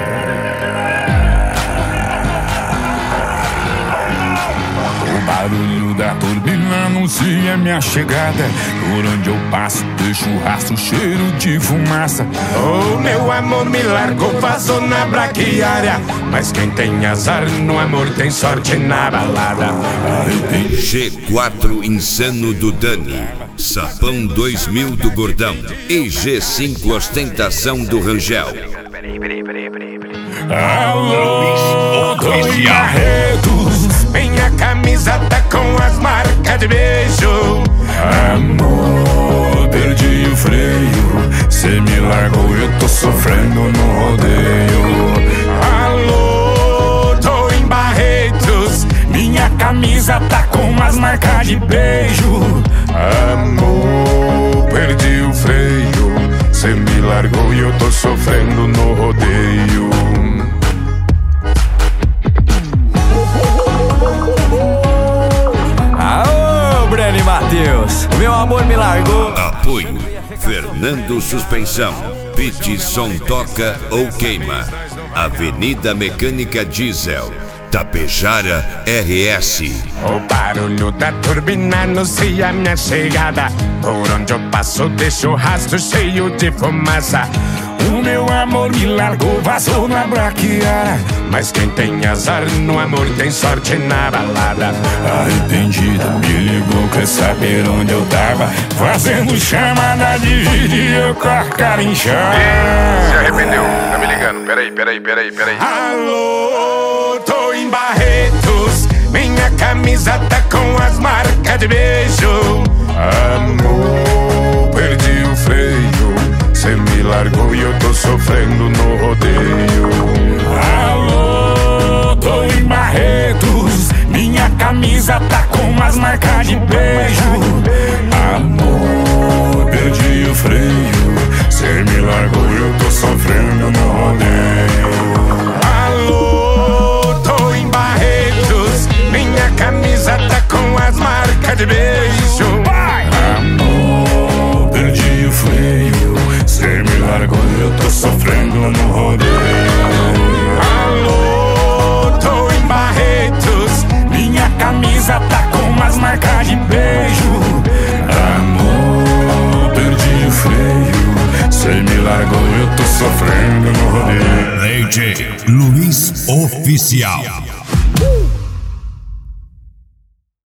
O barulho da turbina anuncia minha chegada. Por onde eu passo deixo um rastro, cheiro de fumaça. Oh, meu amor me largou, vazou na braquiária. Mas quem tem azar no amor tem sorte na balada. G4 Insano do Dani, Sapão 2000 do Gordão e G5 Ostentação do Rangel. Alô, tô em Barretos. Minha camisa tá com as marcas de beijo. Amor, perdi o freio. Cê me largou, eu tô sofrendo no rodeio. Alô, tô em Barretos. Minha camisa tá com as marcas de beijo. Amor, perdi o freio. Cê me largou e eu tô sofrendo no rodeio. Aô, Breno e Matheus, meu amor me largou. Apoio Fernando Suspensão, Pit Som Toca ou Queima, Avenida Mecânica Diesel, Tapejara RS. O barulho da turbina anuncia minha chegada. Por onde eu passo deixo rastro cheio de fumaça. O meu amor me largou, vazou na braquiária. Mas quem tem azar no amor tem sorte na balada. Arrependido, me ligou, quer saber onde eu tava. Fazendo chamada de vídeo com a cara inchada. Se arrependeu, tá me ligando. Peraí. Alô, tô em Barretos. Minha camisa tá com as marcas de beijo. Amor, perdi o freio. Cê me largou e eu tô sofrendo no rodeio. Alô, tô em Barretos. Minha camisa tá com as marcas de beijo. Amor, perdi o freio. Cê me largou e eu tô sofrendo no rodeio. Alô, tô em Barretos. Minha camisa tá com as marcas de beijo. Amor, perdi o freio. Cê me largou e eu tô sofrendo no rodeio. Alô, tô em Barretos. Minha camisa tá com as marcas de beijo. Amor, perdi o freio. Cê me largou e eu tô sofrendo no rodeio. DJ Luiz Oficial.